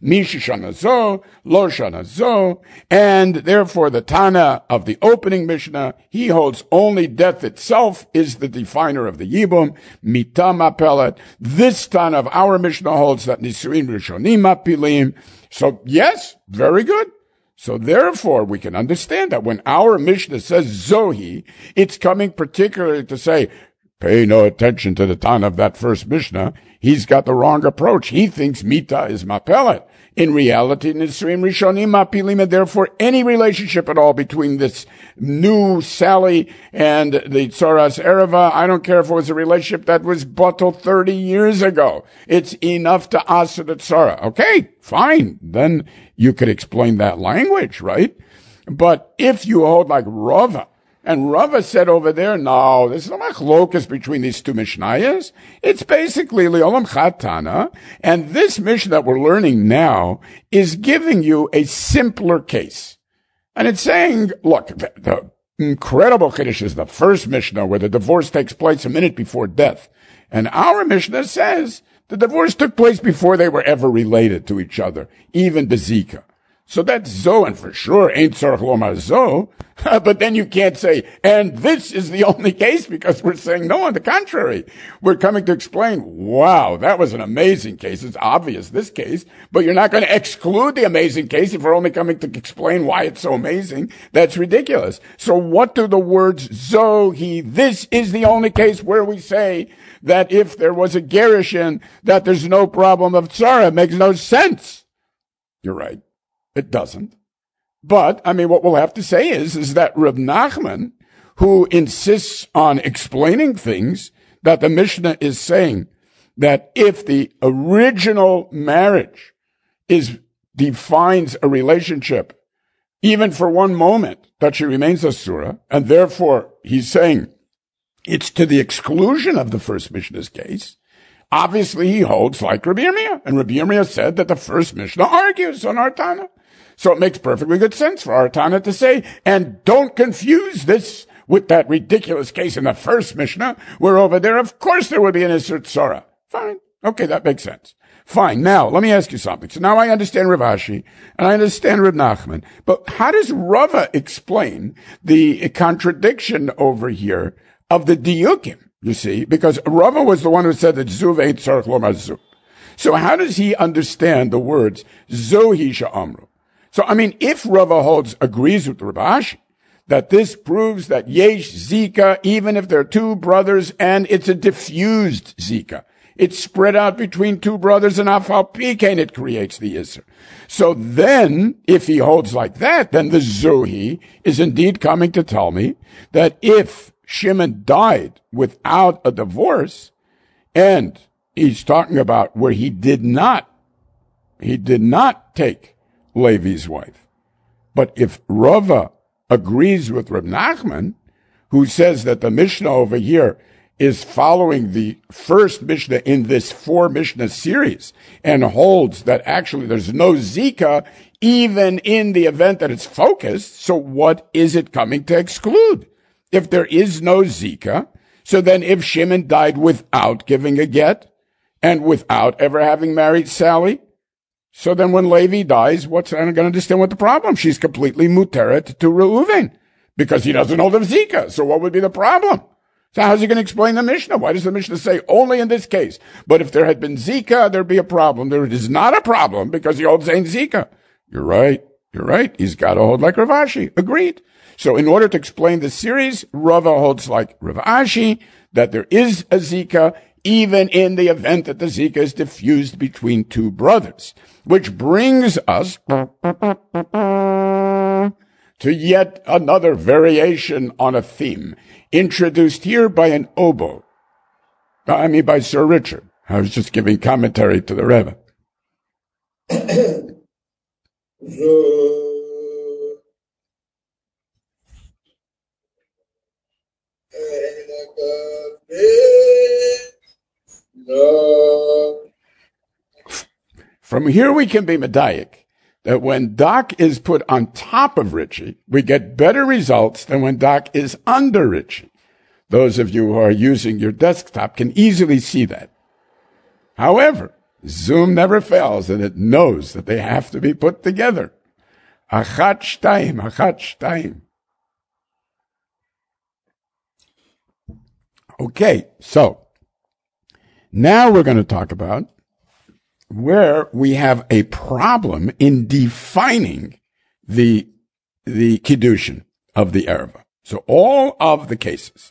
Mishishana zo, lo shana zo, and therefore the Tana of the opening Mishnah, he holds only death itself is the definer of the Yibum, mita mapelet. This Tana of our Mishnah holds that Nisuin Rishonim mapilim. So yes, very good. So therefore, we can understand that when our Mishnah says Zohi, it's coming particularly to say, pay no attention to the Tana of that first Mishnah. He's got the wrong approach. He thinks Mita is Mapelet. In reality, Nisrim Rishonim Mapilim, and therefore any relationship at all between this new Sally and the Tzoras Ereva, I don't care if it was a relationship that was bottled thirty years ago. It's enough to asa the Tzara. Okay, fine. Then you could explain that language, right? But if you hold like Rava, and Rava said over there, no, there's no machlokas between these two Mishnayos. It's basically Leolam Chatana. And this Mishnah that we're learning now is giving you a simpler case. And it's saying, look, the, the incredible Kiddush is the first Mishnah where the divorce takes place a minute before death. And our Mishnah says the divorce took place before they were ever related to each other, even Bezika. So that's Zo, and for sure ain't Tzarech Lomar Zo. But then you can't say, and this is the only case, because we're saying no, on the contrary. We're coming to explain, wow, that was an amazing case. It's obvious, this case, but you're not going to exclude the amazing case if we're only coming to explain why it's so amazing. That's ridiculous. So what do the words Zo, he, this is the only case where we say that if there was a Gerushin, that there's no problem of Tzara? It makes no sense. You're right. It doesn't. But, I mean, what we'll have to say is, is that Reb Nachman, who insists on explaining things, that the Mishnah is saying that if the original marriage is, defines a relationship, even for one moment, that she remains asura, and therefore he's saying it's to the exclusion of the first Mishnah's case. Obviously, he holds like Rabbi Yirmiyah, and Rabbi Yirmiyah said that the first Mishnah argues on our Tana. So it makes perfectly good sense for our Tana to say, and don't confuse this with that ridiculous case in the first Mishnah, where over there, of course, there would be an Isser Tzora. Fine. Okay, that makes sense. Fine. Now, let me ask you something. So now I understand Rav Ashi, and I understand Reb Nachman, but how does Rava explain the contradiction over here of the Diyukim? You see, because Rava was the one who said that Zuv ain't Tzarech Lomar Zuv. So how does he understand the words Zohi Sha'amru? So, I mean, if Rava holds, agrees with Rav Ashi, that this proves that Yesh Zika, even if they're two brothers, and it's a diffused Zika. It's spread out between two brothers, and Afal Pikain, it creates the Yisr. So then, if he holds like that, then the Zohi is indeed coming to tell me that if Shimon died without a divorce, and he's talking about where he did not, he did not take Levi's wife. But if Rava agrees with Reb Nachman, who says that the Mishnah over here is following the first Mishnah in this four Mishnah series and holds that actually there's no Zika even in the event that it's focused, so what is it coming to exclude? If there is no Zika, so then if Shimon died without giving a get and without ever having married Sally, so then when Levi dies, what's, I'm going to understand what the problem? She's completely muteret to Reuven because he doesn't hold of Zika. So what would be the problem? So how's he going to explain the Mishnah? Why does the Mishnah say only in this case? But if there had been Zika, there'd be a problem. There is not a problem because he holds ain't Zika. You're right. You're right. He's got to hold like Rav Ashi. Agreed. So in order to explain the series, Rava holds like Rav Ashi that there is a Zika even in the event that the Zika is diffused between two brothers. Which brings us to yet another variation on a theme introduced here by an oboe. I mean by Sir Richard. I was just giving commentary to the Rebbe. From here we can be medayik that when Doc is put on top of Richie, we get better results than when Doc is under Richie. Those of you who are using your desktop can easily see that. However, Zoom never fails, and it knows that they have to be put together. Achat shtayim, achat shtayim. Okay, so now we're going to talk about where we have a problem in defining the the kiddushin of the erva. So all of the cases.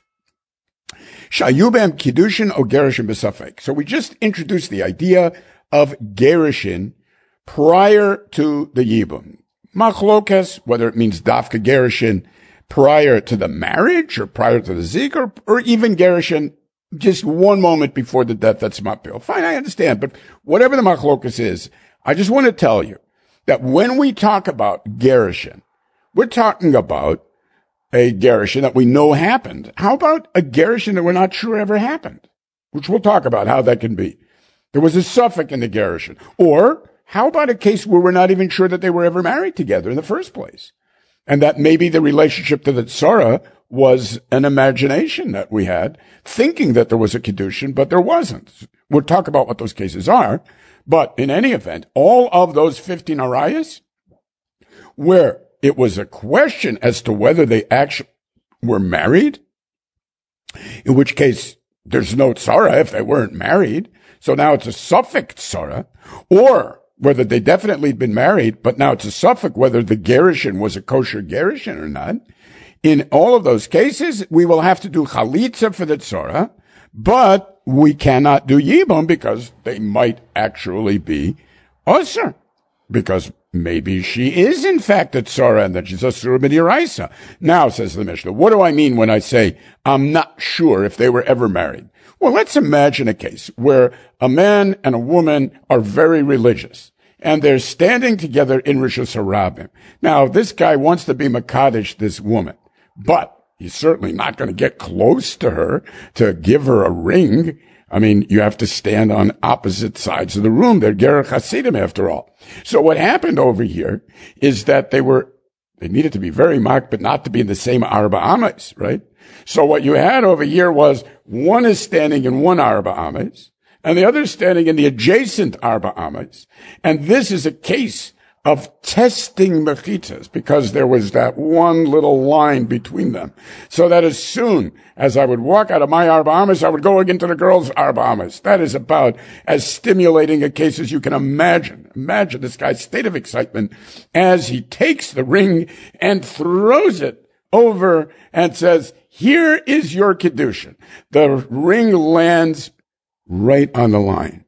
Shayubem kiddushin or gerushin b'safek. So we just introduced the idea of gerushin prior to the yibum. Machlokes, whether it means dafka gerushin prior to the marriage or prior to the zik, or, or even gerushin just one moment before the death, that's mapil. Fine, I understand. But whatever the machlokes is, I just want to tell you that when we talk about gerushin, we're talking about a gerushin that we know happened. How about a gerushin that we're not sure ever happened? Which we'll talk about how that can be. There was a suffix in the gerushin. Or how about a case where we're not even sure that they were ever married together in the first place? And that maybe the relationship to the tzara was an imagination that we had, thinking that there was a kiddushin, but there wasn't. We'll talk about what those cases are. But in any event, all of those fifteen arayas, where it was a question as to whether they actually were married, in which case there's no tzara if they weren't married. So now it's a suffix tzara, or whether they definitely had been married, but now it's a suffix whether the gerushin was a kosher gerushin or not. In all of those cases, we will have to do chalitza for the tzara, but we cannot do yibum because they might actually be osir, because maybe she is in fact a tzara and that she's a surah b'diraisa. Now, says the Mishnah, what do I mean when I say I'm not sure if they were ever married? Well, let's imagine a case where a man and a woman are very religious and they're standing together in Rishus Harabim. Now, this guy wants to be Makadish this woman, but he's certainly not going to get close to her to give her a ring. I mean, you have to stand on opposite sides of the room. They're Ger Hasidim after all. So what happened over here is that they were, they needed to be very marked, but not to be in the same Arba Ames, right? So what you had over here was one is standing in one Arba Ames and the other is standing in the adjacent Arba Ames. And this is a case of testing mechitas because there was that one little line between them. So that as soon as I would walk out of my Arba Ames, I would go into the girl's Arba Ames. That is about as stimulating a case as you can imagine. Imagine this guy's state of excitement as he takes the ring and throws it over and says, here is your kiddushin. The ring lands right on the line.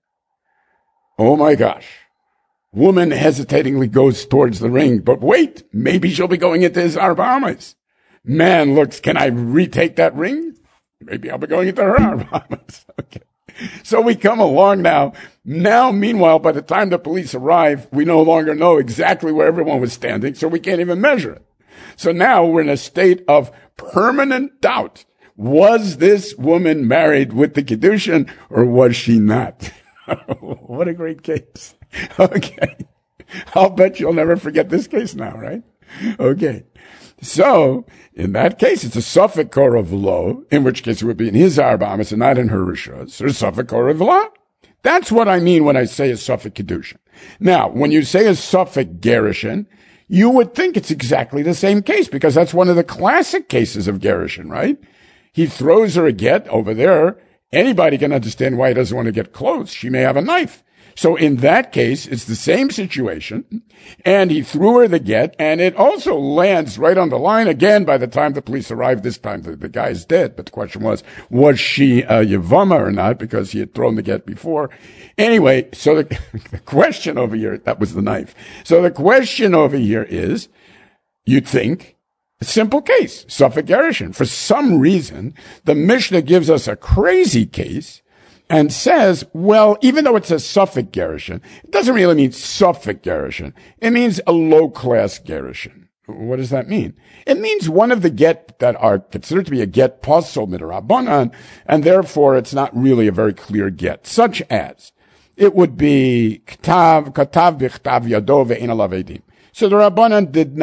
Oh my gosh. Woman hesitatingly goes towards the ring, but wait, maybe she'll be going into his Arba Ames. Man looks, can I retake that ring? Maybe I'll be going into her Arba Ames. Okay. So we come along now. Now, meanwhile, by the time the police arrive, we no longer know exactly where everyone was standing, so we can't even measure it. So now we're in a state of permanent doubt. Was this woman married with the kiddushin or was she not? What a great case. Okay. I'll bet you'll never forget this case now, right? Okay. So, in that case, it's a suffix kor of lo, in which case it would be in his Arba Ames and not in her rishos, or suffix kor of la. That's what I mean when I say a suffix kiddushin. Now, when you say a suffix gerushin, you would think it's exactly the same case, because that's one of the classic cases of gerushin, right? He throws her a get over there. Anybody can understand why he doesn't want to get close. She may have a knife. So in that case, it's the same situation, and he threw her the get, and it also lands right on the line again by the time the police arrived. This time the, the guy is dead, but the question was, was she a Yevama or not, because he had thrown the get before. Anyway, so the, the question over here, that was the knife. So the question over here is, you'd think, a simple case, suffix gerushin. For some reason, the Mishnah gives us a crazy case, and says, well, even though it's a suffix gerushin, it doesn't really mean suffix gerushin. It means a low-class gerushin. What does that mean? It means one of the get that are considered to be a get posel midrabanan, and therefore it's not really a very clear get, such as it would be ktav, katav bichtav yado ve'en alav edim. So the Rabbanan did not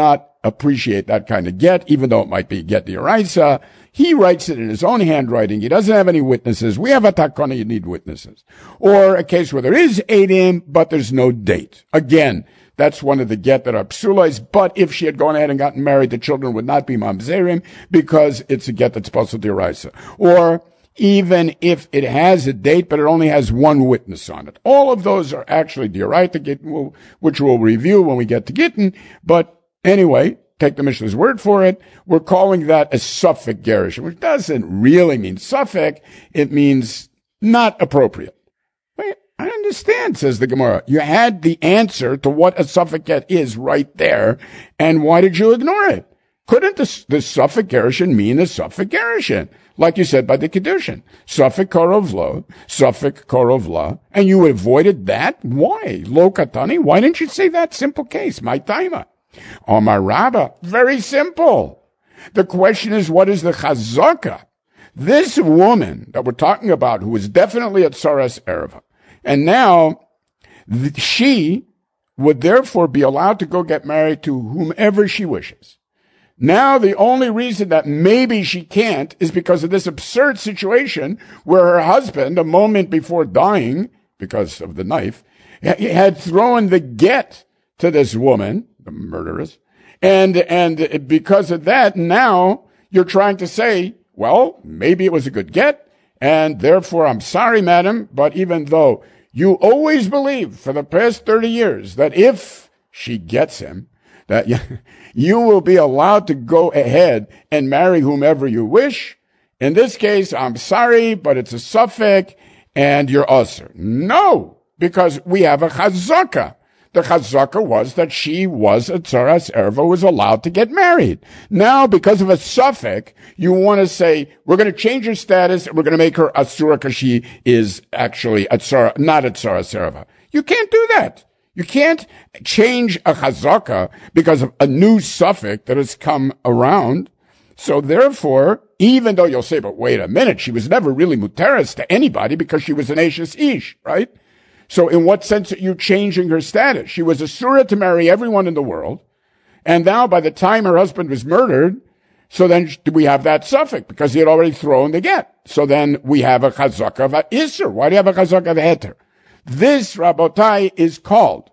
appreciate that kind of get, even though it might be get d'oraisa. He writes it in his own handwriting. He doesn't have any witnesses. We have a takana, you need witnesses. Or a case where there is eidim, but there's no date. Again, that's one of the get that are psulas, but if she had gone ahead and gotten married, the children would not be mamzerim because it's a get that's possible d'oraisa. Or even if it has a date, but it only has one witness on it. All of those are actually d'oraita, which we'll review when we get to Gittin. But anyway, take the Mishnah's word for it. We're calling that a suffix gerushin, which doesn't really mean suffix. It means not appropriate. Wait, I understand, says the Gemara. You had the answer to what a suffix get is right there, and why did you ignore it? Couldn't the, the suffix gerushin mean a suffix gerushin? Like you said by the Kiddushin. Suffix korov lo, suffix korov la, and you avoided that? Why? Lo katani? Why didn't you say that simple case? My taima. Omar Rabba, very simple. The question is, what is the chazaka? This woman that we're talking about, who was definitely at Tzaras Ereva, and now th- she would therefore be allowed to go get married to whomever she wishes. Now the only reason that maybe she can't is because of this absurd situation where her husband, a moment before dying, because of the knife, had thrown the get to this woman, the murderess, and and because of that, now you're trying to say, well, maybe it was a good get, and therefore I'm sorry, madam, but even though you always believed for the past thirty years that if she gets him, that you will be allowed to go ahead and marry whomever you wish. In this case, I'm sorry, but it's a suffix, and you're usher. No, because we have a chazaka. The chazaka was that she was a Tzaras Ereva, was allowed to get married. Now, because of a suffix, you want to say, we're going to change her status, and we're going to make her asura because she is actually a tzara, not a Tzaras Ereva. You can't do that. You can't change a chazaka because of a new suffix that has come around. So therefore, even though you'll say, but wait a minute, she was never really muteres to anybody because she was an Ashes Ish, right? So in what sense are you changing her status? She was asura to marry everyone in the world. And now by the time her husband was murdered, so then we have that suffix because he had already thrown the get. So then we have a chazaka of a isser. Why do you have a chazaka of a heter? This, Rabotai, is called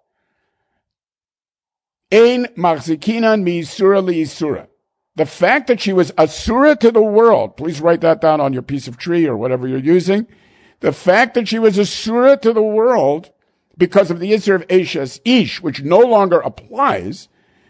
Ein Machzikinan Mi Isura Li Isura. The fact that she was asura to the world, please write that down on your piece of tree or whatever you're using. The fact that she was asura to the world because of the Isser of Ashes Ish, which no longer applies,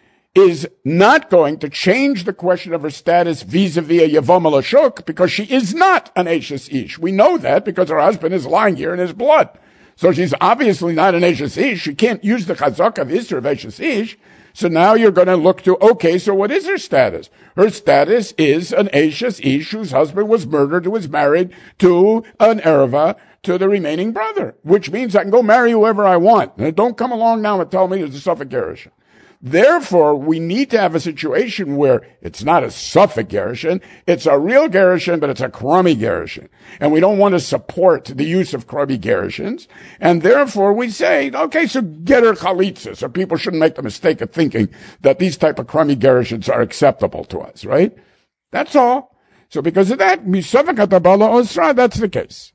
is not going to change the question of her status vis-a-vis a Yavam Alashuk because she is not an Ashes Ish. We know that because her husband is lying here in his blood. So she's obviously not an Ashes Ish. She can't use the chazaka of Isser of Ashes Ish. So now you're going to look to, okay, so what is her status? Her status is an Ashes Ish whose husband was murdered, who was married to an Ereva, to the remaining brother, which means I can go marry whoever I want. And don't come along now and tell me there's a suffix gerushin. Therefore, we need to have a situation where it's not a suffix gerushin, it's a real gerushin, but it's a crummy gerushin. And we don't want to support the use of crummy gerushins. And therefore, we say, okay, so get her chalitza, so people shouldn't make the mistake of thinking that these type of crummy gerushins are acceptable to us, right? That's all. So because of that, misavak atabala osra, that's the case.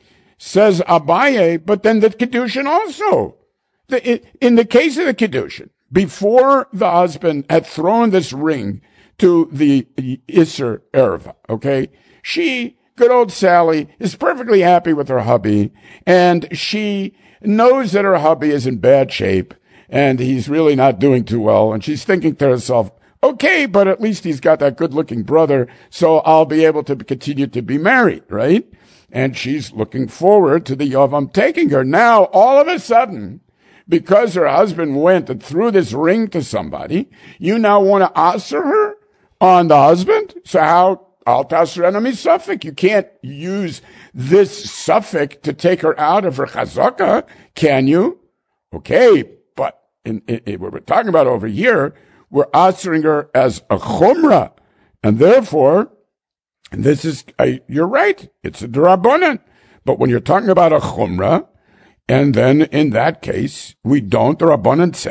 Says Abaye, but then the Kiddushin also. The, in the case of the Kiddushin, before the husband had thrown this ring to the Isser Ereva, okay, she, good old Sally, is perfectly happy with her hubby, and she knows that her hubby is in bad shape, and he's really not doing too well, and she's thinking to herself, okay, but at least he's got that good-looking brother, so I'll be able to continue to be married, right? And she's looking forward to the Yavam taking her. Now, all of a sudden, because her husband went and threw this ring to somebody, you now want to answer her on the husband? So how, al tasrena mi suffix? You can't use this suffix to take her out of her chazaka, can you? Okay, but in, in, in what we're talking about over here, we're answering her as a chumrah, and therefore, this is, uh, you're right, it's a drabonan. But when you're talking about a chumrah, and then in that case, we don't, the Rabbanan said,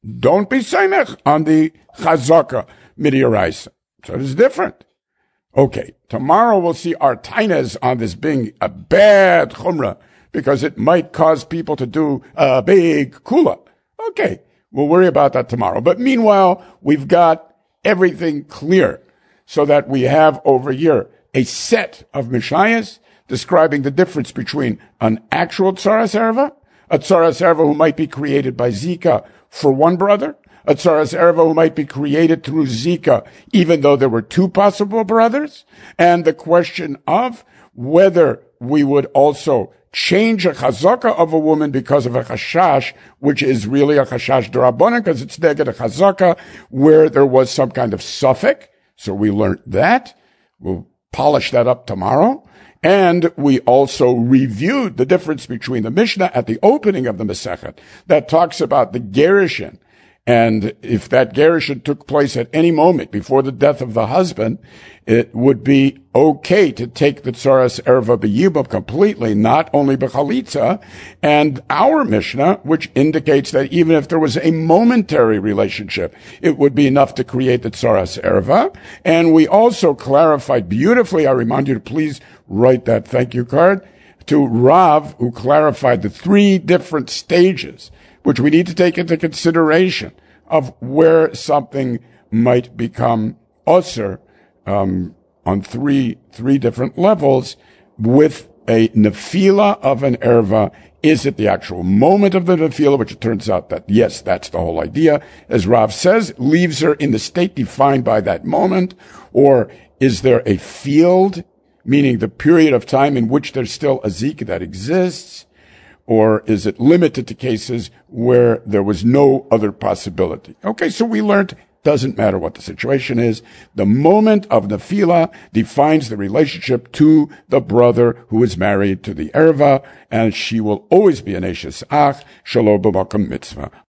don't be samech on the chazaka midiraisa. So it is different. Okay, tomorrow we'll see our tainas on this being a bad chumrah because it might cause people to do a big kula. Okay, we'll worry about that tomorrow. But meanwhile, we've got everything clear so that we have over here a set of Mishayas describing the difference between an actual Tzaras Erva, a Tzaras Erva who might be created by Zika for one brother, a Tzaras Erva who might be created through Zika, even though there were two possible brothers, and the question of whether we would also change a chazaka of a woman because of a chashash, which is really a chashash d'Rabbanan, because it's neged a chazaka, where there was some kind of suffix. So we learned that. We'll polish that up tomorrow. And we also reviewed the difference between the Mishnah at the opening of the Masechet that talks about the gerushin. And if that gerushin took place at any moment before the death of the husband, it would be okay to take the Tzaras Erva b'yibum completely, not only b'chalitza. And our Mishnah, which indicates that even if there was a momentary relationship, it would be enough to create the Tzaras Erva. And we also clarified beautifully, I remind you to please write that thank you card, to Rav, who clarified the three different stages which we need to take into consideration of where something might become usher um, on three three different levels with a nefila of an erva. Is it the actual moment of the nefila, which it turns out that, yes, that's the whole idea, as Rav says, leaves her in the state defined by that moment, or is there a field, meaning the period of time in which there's still a zika that exists? Or is it limited to cases where there was no other possibility? Okay, so we learned, doesn't matter what the situation is. The moment of nefila defines the relationship to the brother who is married to the erva, and she will always be an eshes ach, shelo b'makom mitzvah.